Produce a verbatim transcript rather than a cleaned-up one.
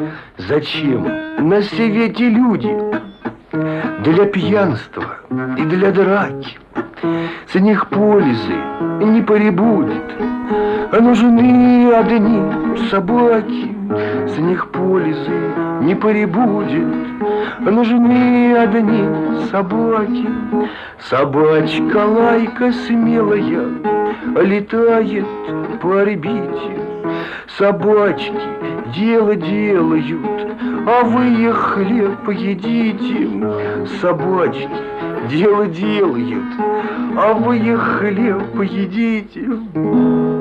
Зачем на свете люди? Для пьянства и для драки. С них пользы не прибудет, а нужны одни собаки. С них пользы не прибудет, а нужны одни собаки. Собачка лайка смелая летает по орбите. Собачки дело делают, а вы их хлеб едите. Собачки дело делают, а вы их хлеб едите.